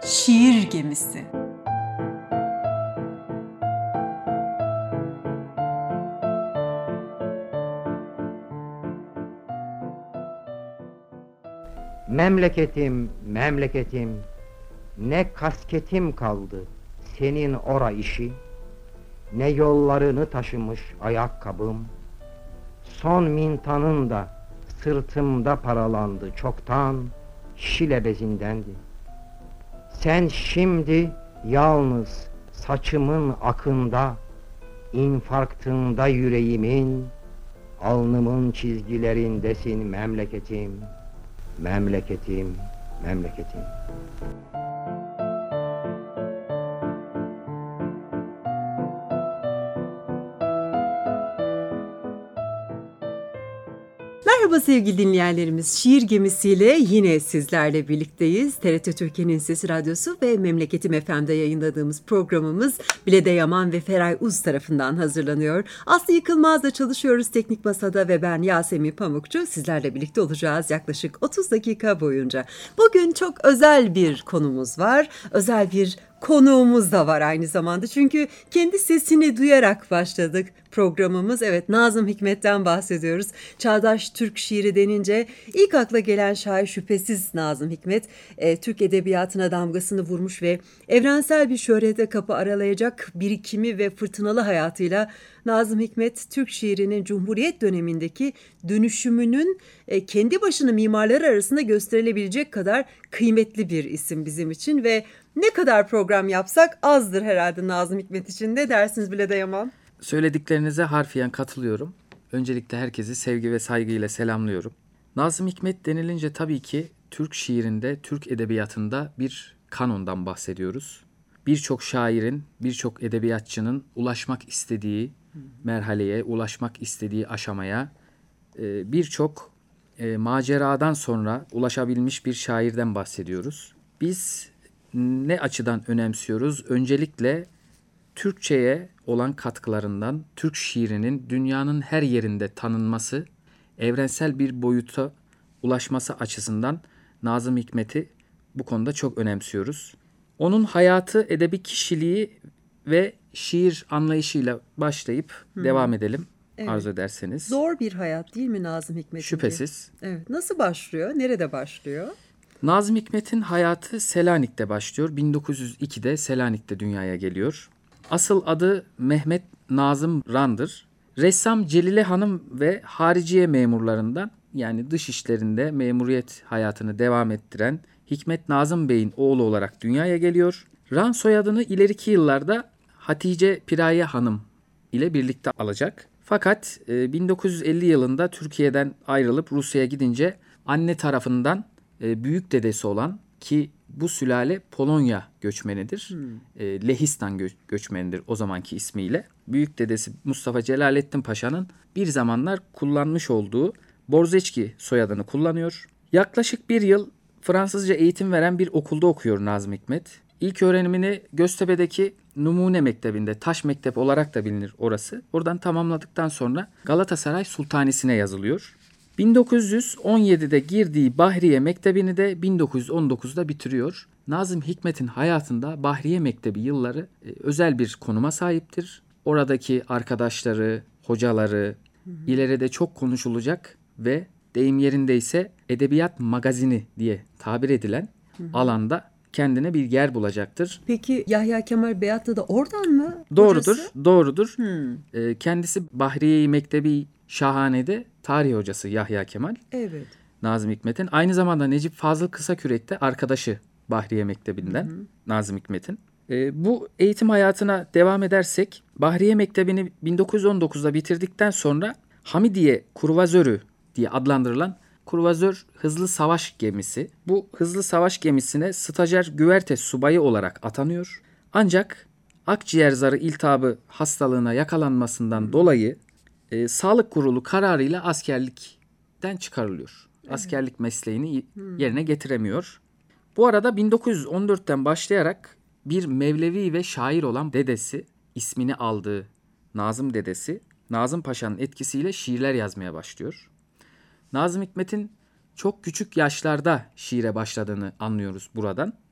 Şiir Gemisi. Memleketim, memleketim, ne kasketim kaldı senin ora işi, ne yollarını taşımış ayakkabım, son mintanın da sırtımda paralandı çoktan, şile bezindendi. Sen şimdi yalnız saçımın akında, infarktında yüreğimin, alnımın çizgilerindesin memleketim, memleketim, memleketim. Merhaba sevgili dinleyenlerimiz. Şiir Gemisi'yle yine sizlerle birlikteyiz. TRT Türkiye'nin Sesi Radyosu ve Memleketim FM'de yayınladığımız programımız Bilede Yaman ve Feray Uz tarafından hazırlanıyor. Aslı Yıkılmaz'la çalışıyoruz teknik masada ve ben Yasemin Pamukçu. Sizlerle birlikte olacağız yaklaşık 30 dakika boyunca. Bugün çok özel bir konumuz var. Özel bir konuğumuz da var aynı zamanda. Çünkü kendi sesini duyarak başladık programımız. Evet, Nazım Hikmet'ten bahsediyoruz. Çağdaş Türk şiiri denince ilk akla gelen şair şüphesiz Nazım Hikmet. Türk edebiyatına damgasını vurmuş ve evrensel bir şöhrete kapı aralayacak birikimi ve fırtınalı hayatıyla Nazım Hikmet, Türk şiirinin Cumhuriyet dönemindeki dönüşümünün kendi başına mimarları arasında gösterilebilecek kadar kıymetli bir isim bizim için ve ne kadar program yapsak azdır herhalde Nazım Hikmet için. Ne dersiniz Bilede Yaman? Söylediklerinize harfiyen katılıyorum. Öncelikle herkesi sevgi ve saygıyla selamlıyorum. Nazım Hikmet denilince tabii ki Türk şiirinde, Türk edebiyatında bir kanondan bahsediyoruz. Birçok şairin, birçok edebiyatçının ulaşmak istediği merhaleye, ulaşmak istediği aşamaya, birçok maceradan sonra ulaşabilmiş bir şairden bahsediyoruz. Biz ne açıdan önemsiyoruz? Öncelikle Türkçe'ye olan katkılarından, Türk şiirinin dünyanın her yerinde tanınması, evrensel bir boyuta ulaşması açısından Nazım Hikmet'i bu konuda çok önemsiyoruz. Onun hayatı, edebi kişiliği ve şiir anlayışıyla başlayıp devam edelim. Evet. Arzu ederseniz. Zor bir hayat değil mi Nazım Hikmet'in? Şüphesiz. Evet. Nasıl başlıyor? Nerede başlıyor? Nazım Hikmet'in hayatı Selanik'te başlıyor. 1902'de Selanik'te dünyaya geliyor. Asıl adı Mehmet Nazım Ran'dır. Ressam Celile Hanım ve hariciye memurlarından, yani dış işlerinde memuriyet hayatını devam ettiren Hikmet Nazım Bey'in oğlu olarak dünyaya geliyor. Ran soyadını ileriki yıllarda Hatice Piraye Hanım ile birlikte alacak. Fakat 1950 yılında Türkiye'den ayrılıp Rusya'ya gidince anne tarafından büyük dedesi olan, ki bu sülale Polonya göçmenidir. Lehistan göçmenidir o zamanki ismiyle. Büyük dedesi Mustafa Celalettin Paşa'nın bir zamanlar kullanmış olduğu Borzeçki soyadını kullanıyor. Yaklaşık bir yıl Fransızca eğitim veren bir okulda okuyor Nazım Hikmet. İlk öğrenimini Göztepe'deki Numune Mektebi'nde, Taş Mektep olarak da bilinir orası. Oradan tamamladıktan sonra Galatasaray Sultanisi'ne yazılıyor. 1917'de girdiği Bahriye Mektebi'ni de 1919'da bitiriyor. Nazım Hikmet'in hayatında Bahriye Mektebi yılları özel bir konuma sahiptir. Oradaki arkadaşları, hocaları ileride çok konuşulacak ve deyim yerindeyse edebiyat magazini diye tabir edilen alanda kendine bir yer bulacaktır. Peki Yahya Kemal Beyatlı da oradan mı? Doğrudur, hocası? doğrudur. Kendisi Bahriye Mektebi Şahane'de tarih hocası Yahya Kemal. Evet. Nazım Hikmet'in. Aynı zamanda Necip Fazıl Kısakürek de arkadaşı Bahriye Mektebi'nden Nazım Hikmet'in. Bu eğitim hayatına devam edersek Bahriye Mektebi'ni 1919'da bitirdikten sonra Hamidiye Kruvazörü diye adlandırılan kruvazör hızlı savaş gemisi. Bu hızlı savaş gemisine stajyer güverte subayı olarak atanıyor. Ancak akciğer zarı iltihabı hastalığına yakalanmasından dolayı Sağlık Kurulu kararıyla askerlikten çıkarılıyor. Evet. Askerlik mesleğini yerine getiremiyor. Bu arada 1914'ten başlayarak bir Mevlevi ve şair olan dedesi, ismini aldığı Nazım dedesi, Nazım Paşa'nın etkisiyle şiirler yazmaya başlıyor. Nazım Hikmet'in çok küçük yaşlarda şiire başladığını anlıyoruz buradan.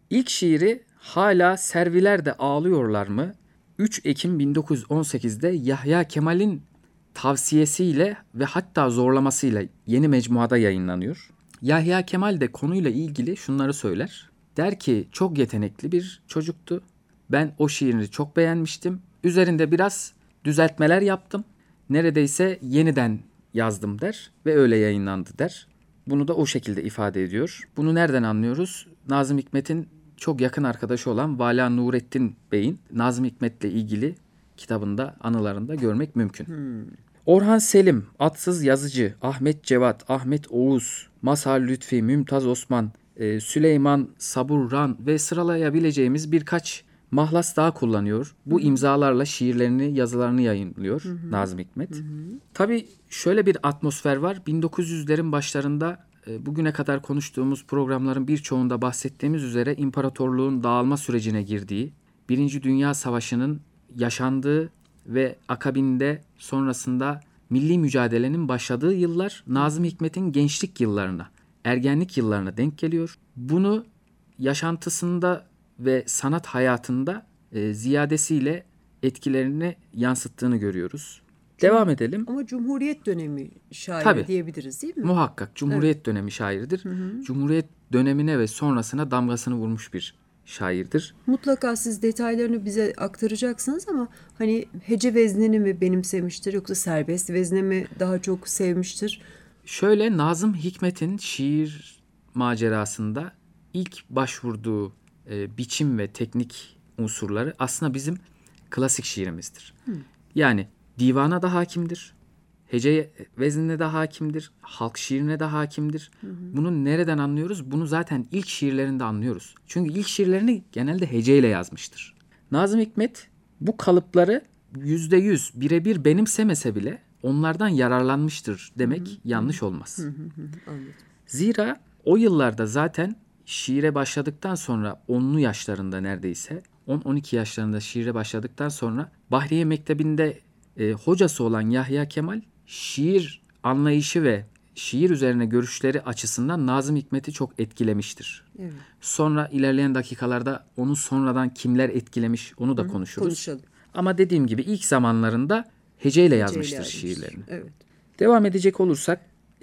İlk şiiri Hala Servilerde Ağlıyorlar mı? 3 Ekim 1918'de Yahya Kemal'in tavsiyesiyle ve hatta zorlamasıyla yeni mecmuada yayınlanıyor. Yahya Kemal de konuyla ilgili şunları söyler. Der ki çok yetenekli bir çocuktu. Ben o şiirini çok beğenmiştim. Üzerinde biraz düzeltmeler yaptım. Neredeyse yeniden yazdım der ve öyle yayınlandı der. Bunu da o şekilde ifade ediyor. Bunu nereden anlıyoruz? Nazım Hikmet'in çok yakın arkadaşı olan Vala Nurettin Bey'in Nazım Hikmet'le ilgili kitabında, anılarında görmek mümkün. Orhan Selim, Atsız Yazıcı, Ahmet Cevat, Ahmet Oğuz, Mazhar Lütfi, Mümtaz Osman, Süleyman Saburran ve sıralayabileceğimiz birkaç mahlas daha kullanıyor. Bu imzalarla şiirlerini, yazılarını yayınlıyor Nazım Hikmet. Tabii şöyle bir atmosfer var. 1900'lerin başlarında bugüne kadar konuştuğumuz programların birçoğunda bahsettiğimiz üzere imparatorluğun dağılma sürecine girdiği, Birinci Dünya Savaşı'nın yaşandığı ve akabinde sonrasında milli mücadelenin başladığı yıllar Nazım Hikmet'in gençlik yıllarına, ergenlik yıllarına denk geliyor. Bunu yaşantısında ve sanat hayatında ziyadesiyle etkilerini yansıttığını görüyoruz. Devam edelim. Ama Cumhuriyet dönemi şairi Tabii, diyebiliriz değil mi? Muhakkak Cumhuriyet dönemi şairidir. Cumhuriyet dönemine ve sonrasına damgasını vurmuş bir şairdir. Mutlaka siz detaylarını bize aktaracaksınız ama hani hece veznini mi benimsemiştir yoksa serbest vezne mi daha çok sevmiştir? Şöyle, Nazım Hikmet'in şiir macerasında ilk başvurduğu biçim ve teknik unsurları aslında bizim klasik şiirimizdir. Yani divana da hakimdir, hece veznine de hakimdir, halk şiirine de hakimdir. Bunu nereden anlıyoruz? Bunu zaten ilk şiirlerinde anlıyoruz. Çünkü ilk şiirlerini genelde heceyle yazmıştır. Nazım Hikmet bu kalıpları %100 birebir benimsemese bile onlardan yararlanmıştır demek yanlış olmaz. Anladım. Zira o yıllarda zaten şiire başladıktan sonra 10'lu yaşlarında neredeyse 10-12 yaşlarında şiire başladıktan sonra Bahriye Mektebi'nde hocası olan Yahya Kemal şiir anlayışı ve şiir üzerine görüşleri açısından Nazım Hikmet'i çok etkilemiştir. Evet. Sonra ilerleyen dakikalarda onu sonradan kimler etkilemiş onu da konuşuruz. Konuşalım. Ama dediğim gibi ilk zamanlarında heceyle yazmıştır şiirlerini. Evet. Devam edecek olursak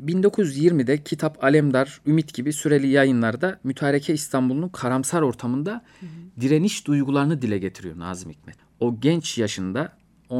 1920'de Kitap Alemdar, Ümit gibi süreli yayınlarda mütareke İstanbul'un karamsar ortamında direniş duygularını dile getiriyor Nazım Hikmet. O genç yaşında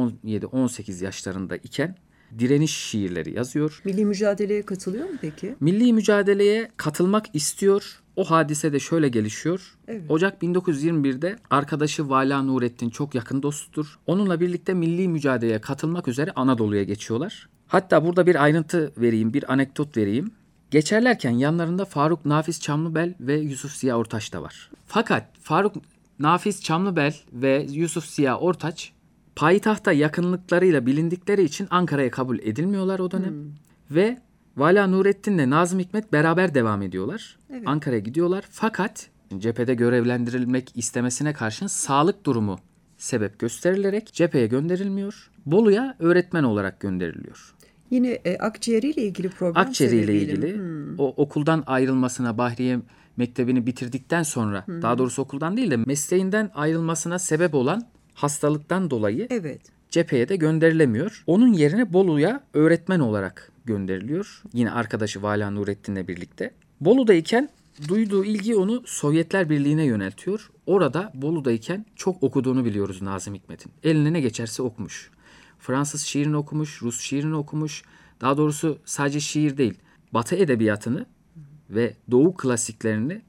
17-18 yaşlarında iken direniş şiirleri yazıyor. Milli mücadeleye katılıyor mu peki? Milli mücadeleye katılmak istiyor. O hadise de şöyle gelişiyor. Evet. Ocak 1921'de arkadaşı Vala Nurettin çok yakın dostudur. Onunla birlikte milli mücadeleye katılmak üzere Anadolu'ya geçiyorlar. Hatta burada bir ayrıntı vereyim, bir anekdot vereyim. Geçerlerken yanlarında Faruk Nafiz Çamlıbel ve Yusuf Ziya Ortaç da var. Fakat Faruk Nafiz Çamlıbel ve Yusuf Ziya Ortaç payitahta yakınlıklarıyla bilindikleri için Ankara'ya kabul edilmiyorlar o dönem. Ve Vala Nurettin'le Nazım Hikmet beraber devam ediyorlar. Evet. Ankara'ya gidiyorlar. Fakat cephede görevlendirilmek istemesine karşın sağlık durumu sebep gösterilerek cepheye gönderilmiyor. Bolu'ya öğretmen olarak gönderiliyor. Yine akciğeriyle ilgili problem Akciğeriyle sebebiyle ilgili mi? o okuldan ayrılmasına, Bahriye Mektebi'ni bitirdikten sonra, daha doğrusu okuldan değil de mesleğinden ayrılmasına sebep olan hastalıktan dolayı Evet. cepheye de gönderilemiyor. Onun yerine Bolu'ya öğretmen olarak gönderiliyor. Yine arkadaşı Vala Nurettin'le birlikte. Bolu'dayken duyduğu ilgi onu Sovyetler Birliği'ne yöneltiyor. Orada Bolu'dayken çok okuduğunu biliyoruz Nazım Hikmet'in. Eline ne geçerse okumuş. Fransız şiirini okumuş, Rus şiirini okumuş. Daha doğrusu sadece şiir değil, Batı edebiyatını ve Doğu klasiklerini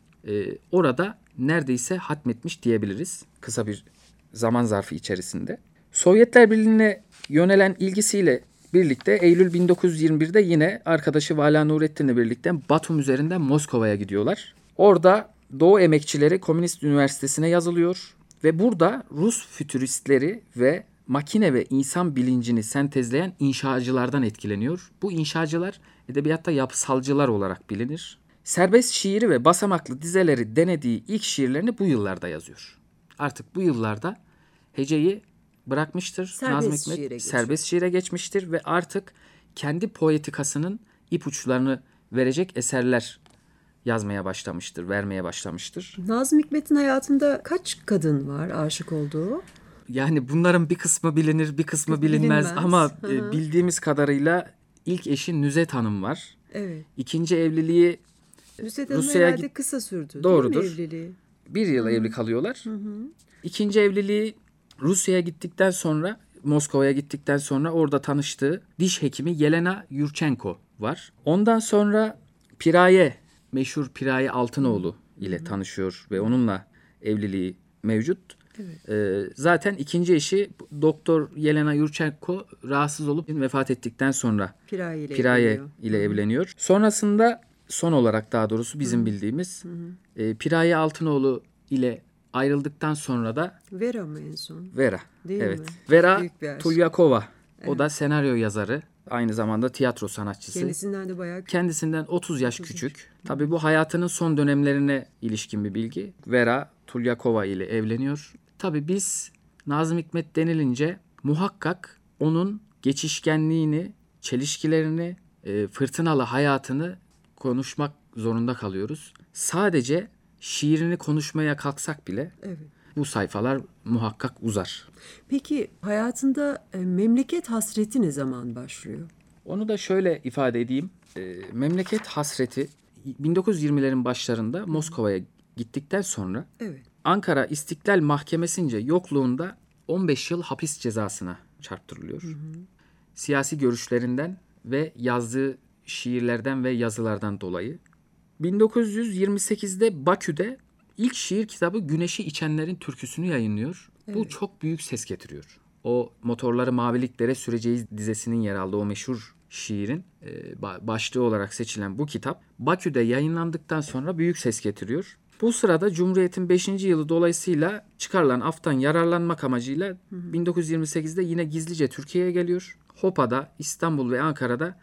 orada neredeyse hatmetmiş diyebiliriz. Kısa bir zaman zarfı içerisinde. Sovyetler Birliği'ne yönelen ilgisiyle birlikte Eylül 1921'de yine arkadaşı Vala Nurettin'le birlikte Batum üzerinden Moskova'ya gidiyorlar. Orada Doğu Emekçileri Komünist Üniversitesi'ne yazılıyor ve burada Rus fütüristleri ve makine ve insan bilincini sentezleyen inşacılardan etkileniyor. Bu inşacılar edebiyatta yapısalcılar olarak bilinir. Serbest şiiri ve basamaklı dizeleri denediği ilk şiirlerini bu yıllarda yazıyor. Artık bu yıllarda heceyi bırakmıştır. Nazım Hikmet serbest şiire geçmiştir ve artık kendi poetikasının ipuçlarını verecek eserler yazmaya başlamıştır, vermeye başlamıştır. Nazım Hikmet'in hayatında kaç kadın var aşık olduğu? Yani bunların bir kısmı bilinir, bir kısmı bilinmez. Ama bildiğimiz kadarıyla ilk eşi Nüzet Hanım var. Evet. İkinci evliliği Nüzet Hanım Rusya'ya herhalde kısa sürdü. Doğrudur. Değil mi evliliği? 1 yıl evli kalıyorlar. İkinci evliliği Rusya'ya gittikten sonra, Moskova'ya gittikten sonra orada tanıştığı diş hekimi Yelena Yurchenko var. Ondan sonra meşhur Piraye Altınoğlu ile tanışıyor ve onunla evliliği mevcut. Evet. Zaten ikinci eşi Doktor Yelena Yurchenko rahatsız olup vefat ettikten sonra Piraye ile evleniyor. Sonrasında son olarak daha doğrusu bizim bildiğimiz Piraye Altınoğlu ile ayrıldıktan sonra da Vera mı en son? Vera. Değil evet. mi? Vera Tulyakova. Evet. O da senaryo yazarı. Aynı zamanda tiyatro sanatçısı. Kendisinden de bayağı küçük. Kendisinden 30 yaş küçük. Tabii bu hayatının son dönemlerine ilişkin bir bilgi. Vera Tulyakova ile evleniyor. Tabii biz Nazım Hikmet denilince muhakkak onun geçişkenliğini, çelişkilerini, fırtınalı hayatını konuşmak zorunda kalıyoruz. Sadece şiirini konuşmaya kalksak bile bu sayfalar muhakkak uzar. Peki hayatında memleket hasreti ne zaman başlıyor? Onu da şöyle ifade edeyim. Memleket hasreti 1920'lerin başlarında Moskova'ya gittikten sonra Ankara İstiklal Mahkemesi'nce yokluğunda 15 yıl hapis cezasına çarptırılıyor. Siyasi görüşlerinden ve yazdığı şiirlerden ve yazılardan dolayı. 1928'de Bakü'de ilk şiir kitabı Güneşi İçenlerin Türküsünü yayınlıyor. Bu çok büyük ses getiriyor. O motorları maviliklere süreceğiz dizesinin yer aldığı o meşhur şiirin başlığı olarak seçilen bu kitap Bakü'de yayınlandıktan sonra büyük ses getiriyor. Bu sırada Cumhuriyet'in 5. yılı dolayısıyla çıkarılan aftan yararlanmak amacıyla 1928'de yine gizlice Türkiye'ye geliyor. Hopa'da, İstanbul ve Ankara'da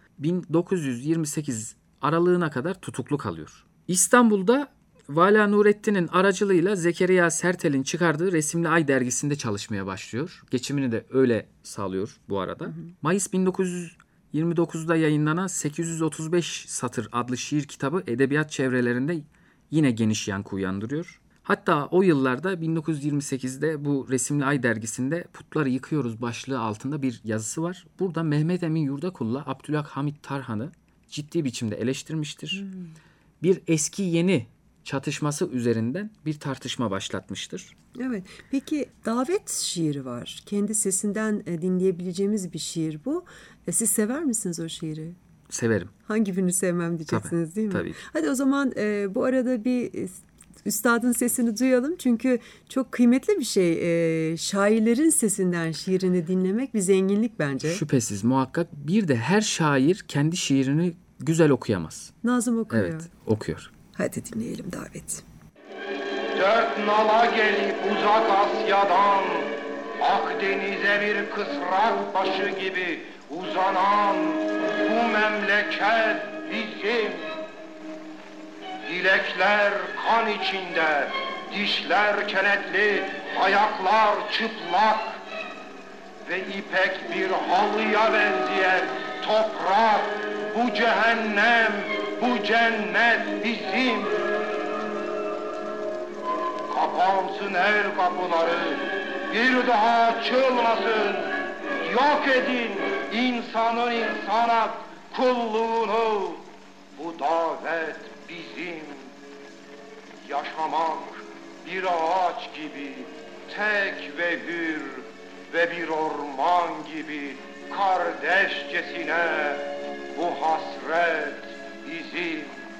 1928 aralığına kadar tutuklu kalıyor. İstanbul'da Vala Nurettin'in aracılığıyla Zekeriya Sertel'in çıkardığı Resimli Ay dergisinde çalışmaya başlıyor. Geçimini de öyle sağlıyor bu arada. Mayıs 1929'da yayınlanan 835 Satır adlı şiir kitabı edebiyat çevrelerinde yine geniş yankı uyandırıyor. Hatta o yıllarda 1928'de bu Resimli Ay dergisinde Putları Yıkıyoruz başlığı altında bir yazısı var. Burada Mehmet Emin Yurdakul'la Abdülhamit Tarhan'ı ciddi biçimde eleştirmiştir. Bir eski yeni çatışması üzerinden bir tartışma başlatmıştır. Evet. Peki davet şiiri var. Kendi sesinden dinleyebileceğimiz bir şiir bu. Siz sever misiniz o şiiri? Severim. Hangi birini sevmem diyeceksiniz değil mi? Tabii. Hadi o zaman bu arada bir üstadın sesini duyalım. Çünkü çok kıymetli bir şey. Şairlerin sesinden şiirini dinlemek bir zenginlik bence. Şüphesiz muhakkak. Bir de her şair kendi şiirini güzel okuyamaz. Nazım okuyor. Evet, okuyor. Hadi dinleyelim davet. Dört nala gelip uzak Asya'dan Akdeniz'e bir kısrak başı gibi uzanan bu memleket bizim. Dilekler kan içinde, dişler kenetli, ayaklar çıplak ve ipek bir halıya benzeyen toprak, bu cehennem, bu cennet bizim. Kapansın el kapıları, bir daha açılmasın. Yok edin insanın insana kulluğunu. Bu davet bizim. Yaşamak bir ağaç gibi tek ve hür ve bir orman gibi kardeşçesine bu hasret bizim.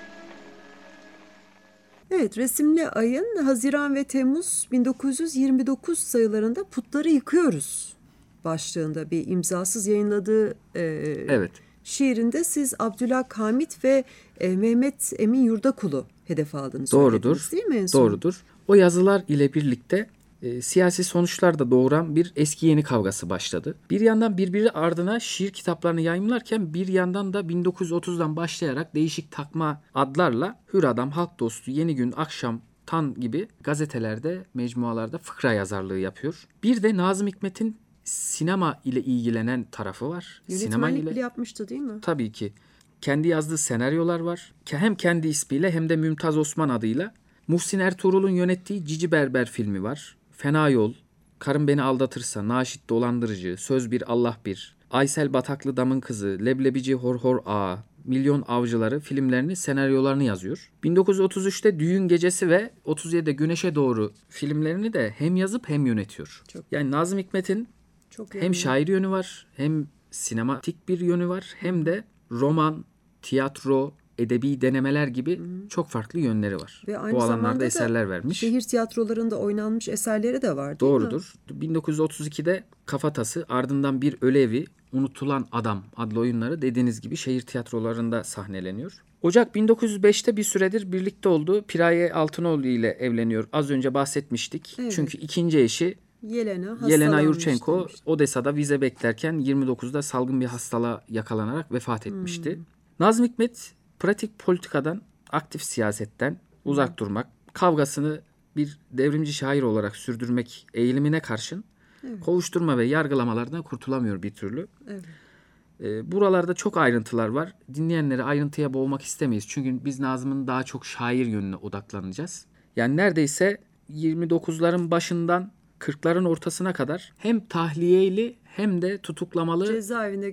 Evet, Resimli Ay'ın Haziran ve Temmuz 1929 sayılarında Putları Yıkıyoruz başlığında bir imzasız yayınladığı şiirinde siz Abdülhamit ve Mehmet Emin Yurdakul'u hedef aldınız. Doğrudur. Değil mi en son? Doğrudur. O yazılar ile birlikte siyasi sonuçlar da doğuran bir eski yeni kavgası başladı. Bir yandan birbiri ardına şiir kitaplarını yayımlarken bir yandan da 1930'dan başlayarak değişik takma adlarla Hür Adam, Halk Dostu, Yeni Gün, Akşam, Tan gibi gazetelerde, mecmualarda fıkra yazarlığı yapıyor. Bir de Nazım Hikmet'in sinema ile ilgilenen tarafı var. Yönetmenlik bile yapmıştı değil mi? Tabii ki. kendi yazdığı senaryolar var. Hem kendi ismiyle hem de Mümtaz Osman adıyla. Muhsin Ertuğrul'un yönettiği Cici Berber filmi var. Fena Yol, Karım Beni Aldatırsa, Naşit Dolandırıcı, Söz Bir Allah Bir, Aysel Bataklı Damın Kızı, Leblebici Hor Hor Ağa, Milyon Avcıları filmlerini, senaryolarını yazıyor. 1933'te Düğün Gecesi ve 37'de Güneşe Doğru filmlerini de hem yazıp hem yönetiyor. Yani Nazım Hikmet'in hem şair yönü var, hem sinematik bir yönü var, hem de roman, tiyatro, edebi denemeler gibi çok farklı yönleri var. Ve aynı bu alanlarda eserler da vermiş. Şehir tiyatrolarında oynanmış eserleri de var, değil Doğrudur. Mi? 1932'de Kafatası, ardından Bir Ölü Evi, Unutulan Adam adlı oyunları dediğiniz gibi şehir tiyatrolarında sahneleniyor. Ocak 1905'te bir süredir birlikte olduğu Piraye Altınoğlu ile evleniyor. Az önce bahsetmiştik. Evet. Çünkü ikinci eşi Yelena Yurchenko Odessa'da vize beklerken 29'da salgın bir hastalığa yakalanarak vefat etmişti. Nazım Hikmet pratik politikadan, aktif siyasetten uzak durmak, kavgasını bir devrimci şair olarak sürdürmek eğilimine karşın kovuşturma ve yargılamalardan kurtulamıyor bir türlü. Evet. Buralarda çok ayrıntılar var. Dinleyenleri ayrıntıya boğmak istemeyiz. Çünkü biz Nazım'ın daha çok şair yönüne odaklanacağız. Yani neredeyse 29'ların başından 40'ların ortasına kadar hem tahliyeli hem de tutuklamalı cezaevinde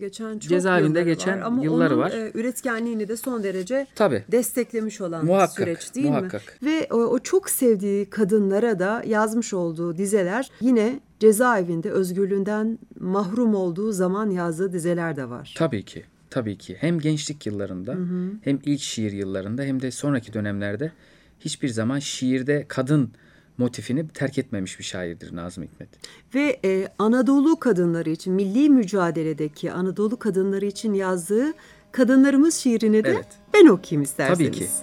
geçen var. Ama yılları onun var. Üretkenliğini de son derece desteklemiş olan süreç değil mi? Ve o çok sevdiği kadınlara da yazmış olduğu dizeler, yine cezaevinde özgürlüğünden mahrum olduğu zaman yazdığı dizeler de var. Tabii ki. Hem gençlik yıllarında, hem ilk şiir yıllarında, hem de sonraki dönemlerde hiçbir zaman şiirde kadın motifini terk etmemiş bir şairdir Nazım Hikmet. Ve Anadolu kadınları için, milli mücadeledeki Anadolu kadınları için yazdığı Kadınlarımız şiirini de ben okuyayım isterseniz. Tabii ki.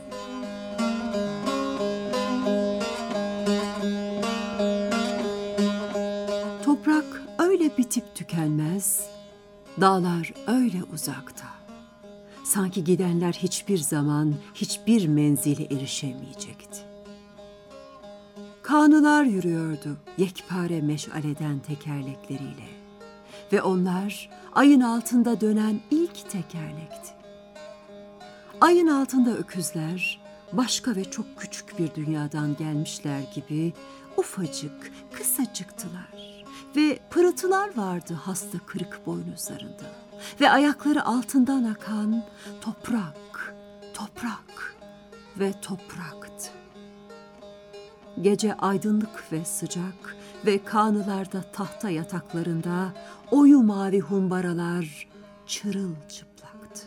Toprak öyle bitip tükenmez, dağlar öyle uzakta. Sanki gidenler hiçbir zaman hiçbir menzile erişemeyecekti. Kanılar yürüyordu yekpare meşaleden tekerlekleriyle ve onlar ayın altında dönen ilk tekerlekti. Ayın altında öküzler başka ve çok küçük bir dünyadan gelmişler gibi ufacık, kısacıktılar ve pırıltılar vardı hasta kırık boynuzlarında ve ayakları altından akan toprak, toprak ve topraktı. Gece aydınlık ve sıcak ve kanılarda tahta yataklarında oyu mavi humbaralar çırılçıplaktı.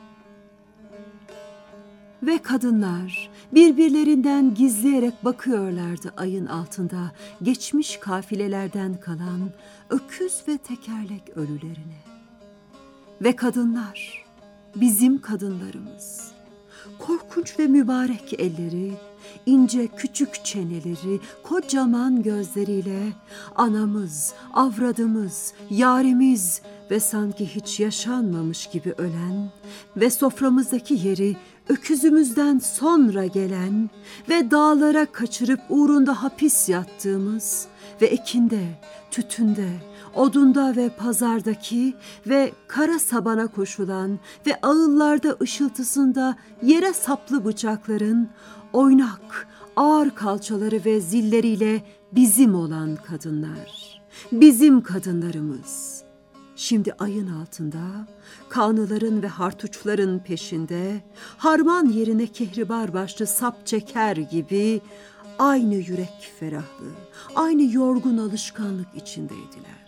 Ve kadınlar birbirlerinden gizleyerek bakıyorlardı ayın altında geçmiş kafilelerden kalan öküz ve tekerlek ölülerine. Ve kadınlar, bizim kadınlarımız, korkunç ve mübarek elleri, ince küçük çeneleri, kocaman gözleriyle anamız, avradımız, yarimiz ve sanki hiç yaşanmamış gibi ölen ve soframızdaki yeri öküzümüzden sonra gelen ve dağlara kaçırıp uğrunda hapis yattığımız ve ekinde, tütünde, odunda ve pazardaki ve kara sabana koşulan ve ağıllarda ışıltısında yere saplı bıçakların oynak, ağır kalçaları ve zilleriyle bizim olan kadınlar, bizim kadınlarımız. Şimdi ayın altında, kanıların ve hartuçların peşinde, harman yerine kehribar başlı sap çeker gibi aynı yürek ferahlığı, aynı yorgun alışkanlık içindeydiler.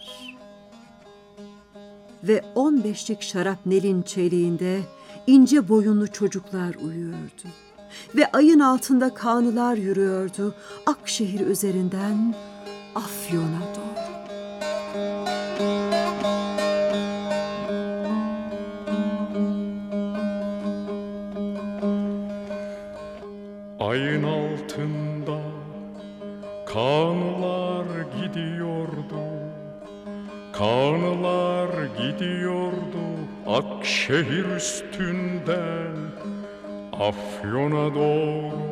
Ve 15'lik şarapnelin çeliğinde ince boyunlu çocuklar uyuyordu. Ve ayın altında kanılar yürüyordu Akşehir üzerinden Afyon'a doğru. Ayın altında kanılar gidiyordu, kanılar gidiyordu Akşehir üstünden Afyon'a doğru.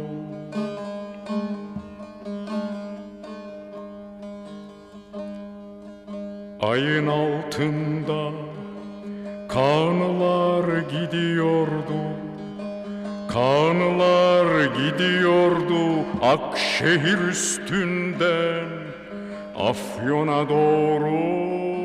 Ayın altında Kanlar gidiyordu, kanlar gidiyordu Akşehir üstünden Afyon'a doğru.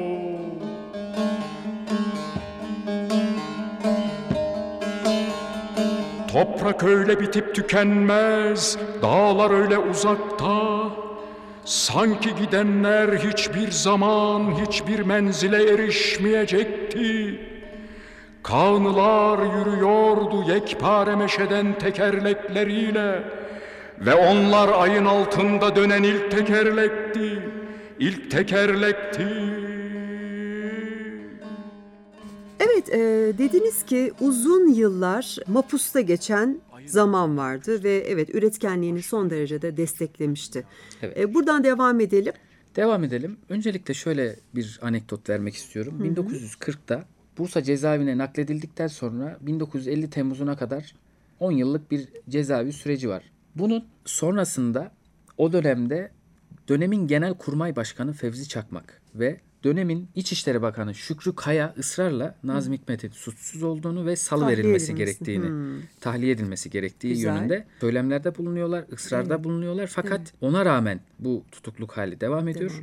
Toprak öyle bitip tükenmez, dağlar öyle uzakta. Sanki gidenler hiçbir zaman hiçbir menzile erişmeyecekti. Kağnılar yürüyordu yekpare meşeden tekerlekleriyle ve onlar ayın altında dönen ilk tekerlekti, ilk tekerlekti. Evet, dediniz ki uzun yıllar mapusta geçen zaman vardı ve evet üretkenliğini son derecede desteklemişti. Evet. Buradan devam edelim. Devam edelim. Öncelikle şöyle bir anekdot vermek istiyorum. 1940'da Bursa cezaevine nakledildikten sonra 1950 Temmuz'una kadar 10 yıllık bir cezaevi süreci var. Bunun sonrasında o dönemde dönemin Genelkurmay Başkanı Fevzi Çakmak ve dönemin İçişleri Bakanı Şükrü Kaya ısrarla Nazım Hikmet'in suçsuz olduğunu ve salıverilmesi gerektiğini, tahliye edilmesi gerektiği yönünde söylemlerde bulunuyorlar, ısrarda bulunuyorlar. Fakat ona rağmen bu tutukluk hali devam ediyor.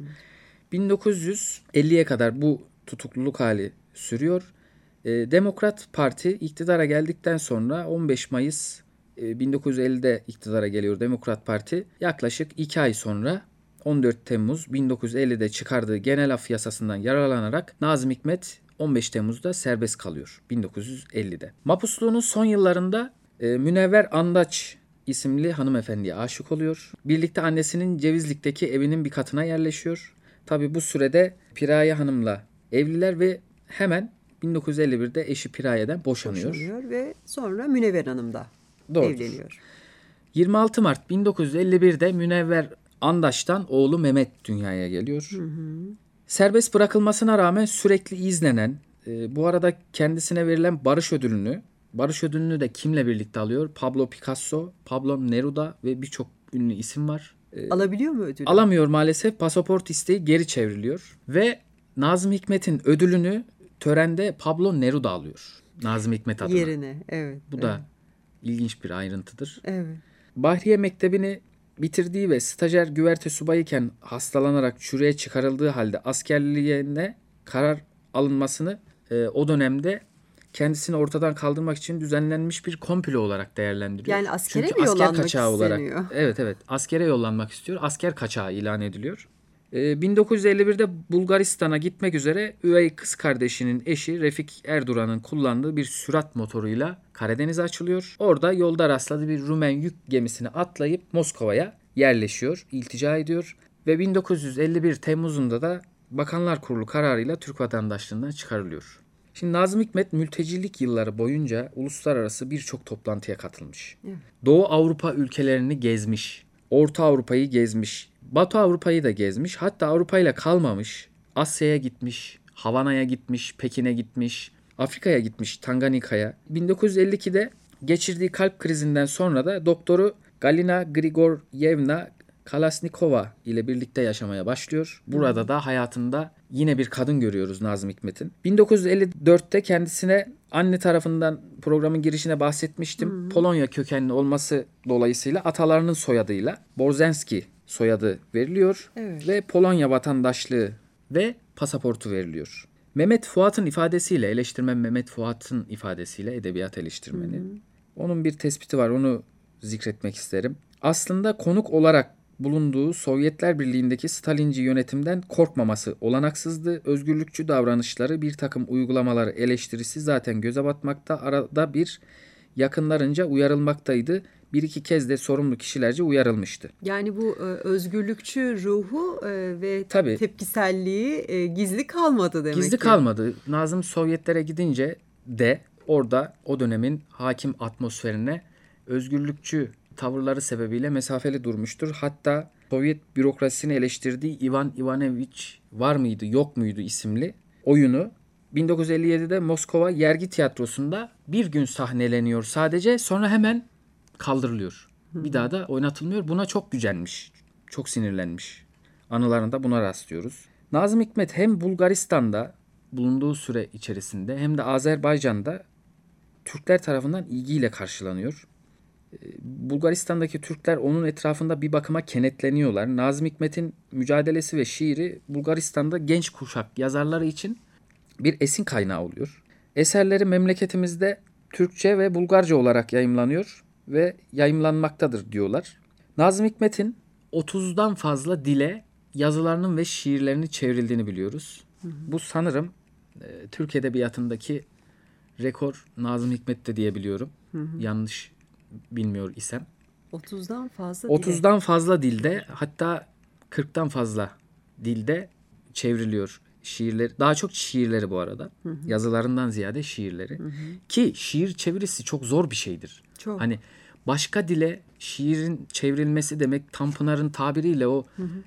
1950'ye kadar bu tutukluluk hali sürüyor. Demokrat Parti iktidara geldikten sonra 15 Mayıs 1950'de iktidara geliyor Demokrat Parti. Yaklaşık 2 ay sonra 14 Temmuz 1950'de çıkardığı genel af yasasından yararlanarak Nazım Hikmet 15 Temmuz'da serbest kalıyor 1950'de. Mapusluğunun son yıllarında Münevver Andaç isimli hanımefendiye aşık oluyor. Birlikte annesinin Cevizlik'teki evinin bir katına yerleşiyor. Tabi bu sürede Piraye Hanım'la evliler ve hemen 1951'de eşi Piraye'den boşanıyor. Ve sonra Münevver Hanım da evleniyor. 26 Mart 1951'de Münevver Andaç'tan oğlu Mehmet dünyaya geliyor. Serbest bırakılmasına rağmen sürekli izlenen, bu arada kendisine verilen Barış Ödülünü de kimle birlikte alıyor? Pablo Picasso, Pablo Neruda ve birçok ünlü isim var. Alabiliyor mu ödülü? Alamıyor maalesef. Pasaport isteği geri çevriliyor. Ve Nazım Hikmet'in ödülünü törende Pablo Neruda alıyor. Nazım Hikmet adına. Yerine, evet. Bu da ilginç bir ayrıntıdır. Evet. Bahriye Mektebi'ni bitirdiği ve stajyer güverte subayıken hastalanarak çürüye çıkarıldığı halde askerliğine karar alınmasını o dönemde kendisini ortadan kaldırmak için düzenlenmiş bir komplo olarak değerlendiriyor. Yani askere Çünkü mi asker yollanmak kaçağı olarak, isteniyor? Evet askere yollanmak istiyor. Asker kaçağı ilan ediliyor. 1951'de Bulgaristan'a gitmek üzere üvey kız kardeşinin eşi Refik Erduran'ın kullandığı bir sürat motoruyla Karadeniz'e açılıyor. Orada yolda rastladığı bir Rumen yük gemisine atlayıp Moskova'ya yerleşiyor, iltica ediyor. Ve 1951 Temmuz'unda da Bakanlar Kurulu kararıyla Türk vatandaşlığından çıkarılıyor. Şimdi Nazım Hikmet mültecilik yılları boyunca uluslararası birçok toplantıya katılmış. Doğu Avrupa ülkelerini gezmiş, Orta Avrupa'yı gezmiş, Batı Avrupa'yı da gezmiş. Hatta Avrupa ile kalmamış. Asya'ya gitmiş, Havana'ya gitmiş, Pekin'e gitmiş, Afrika'ya gitmiş, Tanganyika'ya. 1952'de geçirdiği kalp krizinden sonra da doktoru Galina Grigoryevna Kalasnikova ile birlikte yaşamaya başlıyor. Burada da hayatında yine bir kadın görüyoruz Nazım Hikmet'in. 1954'te kendisine anne tarafından programın girişine bahsetmiştim. Polonya kökenli olması dolayısıyla atalarının soyadıyla Borzenski soyadı veriliyor ve Polonya vatandaşlığı ve pasaportu veriliyor. Mehmet Fuat'ın ifadesiyle, eleştirmen Mehmet Fuat'ın ifadesiyle, edebiyat eleştirmeni. Onun bir tespiti var, onu zikretmek isterim. Aslında konuk olarak bulunduğu Sovyetler Birliği'ndeki Stalinci yönetimden korkmaması olanaksızdı. Özgürlükçü davranışları, bir takım uygulamaları eleştirisi zaten göze batmakta. Arada bir yakınlarınca uyarılmaktaydı. Bir iki kez de sorumlu kişilerce uyarılmıştı. Yani bu özgürlükçü ruhu ve Tabii, tepkiselliği gizli kalmadı demek gizli ki. kalmadı. Nazım Sovyetlere gidince de orada o dönemin hakim atmosferine özgürlükçü tavırları sebebiyle mesafeli durmuştur. Hatta Sovyet bürokrasisini eleştirdiği Ivan Ivanoviç Var mıydı Yok muydu isimli oyunu 1957'de Moskova Yergi Tiyatrosu'nda bir gün sahneleniyor sadece, sonra hemen kaldırılıyor. Bir daha da oynatılmıyor. Buna çok gücenmiş, çok sinirlenmiş. Anılarında buna rastlıyoruz. Nazım Hikmet hem Bulgaristan'da bulunduğu süre içerisinde hem de Azerbaycan'da Türkler tarafından ilgiyle karşılanıyor. Bulgaristan'daki Türkler onun etrafında bir bakıma kenetleniyorlar. Nazım Hikmet'in mücadelesi ve şiiri Bulgaristan'da genç kuşak yazarları için bir esin kaynağı oluyor. Eserleri memleketimizde Türkçe ve Bulgarca olarak yayımlanıyor ve yayımlanmaktadır diyorlar. Nazım Hikmet'in 30'dan fazla dile yazılarının ve şiirlerinin çevrildiğini biliyoruz. Bu sanırım Türk Edebiyatı'ndaki rekor Nazım Hikmet'te diyebiliyorum. Yanlış bilmiyor isem. 30'dan fazla 30'dan fazla dilde, hatta 40'tan fazla dilde çevriliyor şiirler. Daha çok şiirleri bu arada. Yazılarından ziyade şiirleri. Ki şiir çevirisi çok zor bir şeydir. Çok. Hani başka dile şiirin çevrilmesi demek, Tanpınar'ın tabiriyle o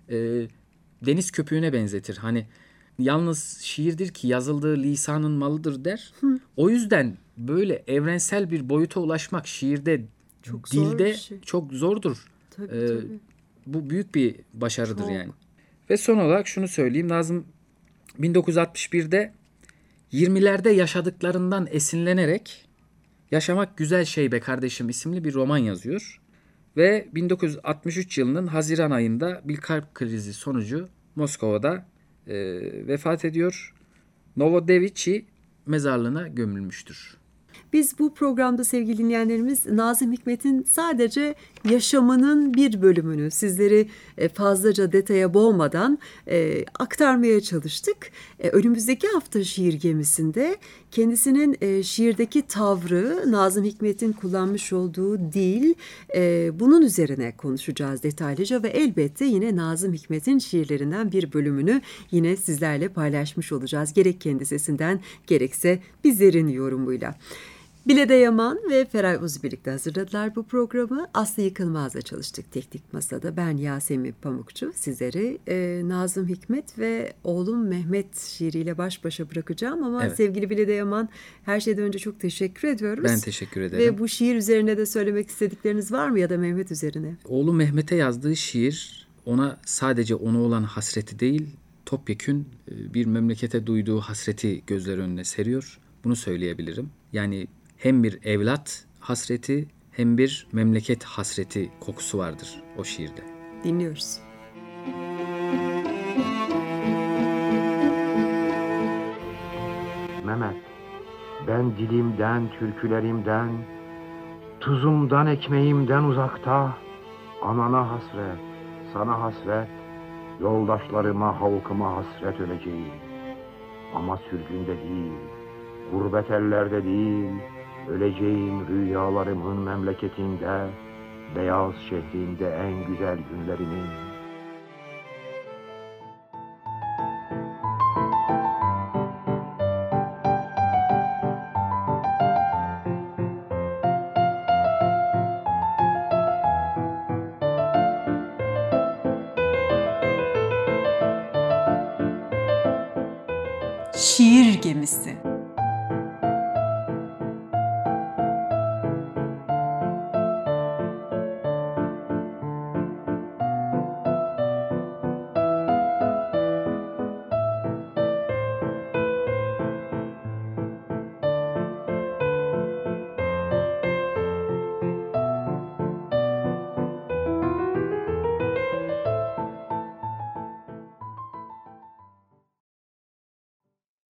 deniz köpüğüne benzetir. Hani yalnız şiirdir ki yazıldığı lisanın malıdır der. O yüzden böyle evrensel bir boyuta ulaşmak şiirde, çok zor dilde bir şey. çok zordur. Tabii. Bu büyük bir başarıdır Çok. yani. Ve son olarak şunu söyleyeyim. Nazım 1961'de 20'lerde yaşadıklarından esinlenerek Yaşamak Güzel Şey Be Kardeşim isimli bir roman yazıyor. Ve 1963 yılının Haziran ayında bir kalp krizi sonucu Moskova'da vefat ediyor. Novodevichy mezarlığına gömülmüştür. Biz bu programda sevgili dinleyenlerimiz Nazım Hikmet'in sadece yaşamının bir bölümünü sizleri fazlaca detaya boğmadan aktarmaya çalıştık. Önümüzdeki hafta Şiir Gemisi'nde kendisinin şiirdeki tavrı, Nazım Hikmet'in kullanmış olduğu dil, bunun üzerine konuşacağız detaylıca ve elbette yine Nazım Hikmet'in şiirlerinden bir bölümünü yine sizlerle paylaşmış olacağız. Gerek kendi sesinden gerekse bizlerin yorumuyla. Bilede Yaman ve Feray Uz birlikte hazırladılar bu programı. Aslı Yıkılmaz'la çalıştık Teknik Masa'da. Ben Yasemin Pamukçu. Sizleri Nazım Hikmet ve oğlum Mehmet şiiriyle baş başa bırakacağım. Ama Evet. sevgili Bilede Yaman, her şeyden önce çok teşekkür ediyoruz. Ben teşekkür ederim. Ve bu şiir üzerine de söylemek istedikleriniz var mı ya da Mehmet üzerine? Oğlu Mehmet'e yazdığı şiir ona sadece ona olan hasreti değil, topyekün bir memlekete duyduğu hasreti gözler önüne seriyor. Bunu söyleyebilirim. Yani hem bir evlat hasreti hem bir memleket hasreti kokusu vardır o şiirde. Dinliyoruz. Mehmet, ben dilimden, türkülerimden, tuzumdan, ekmeğimden uzakta, anana hasret, sana hasret, yoldaşlarıma, halkıma hasret öleceğim. Ama sürgünde değil, gurbet ellerde değil, öleceğim rüyalarımın memleketinde, beyaz şehrinde en güzel günlerimin. Şiir Gemisi.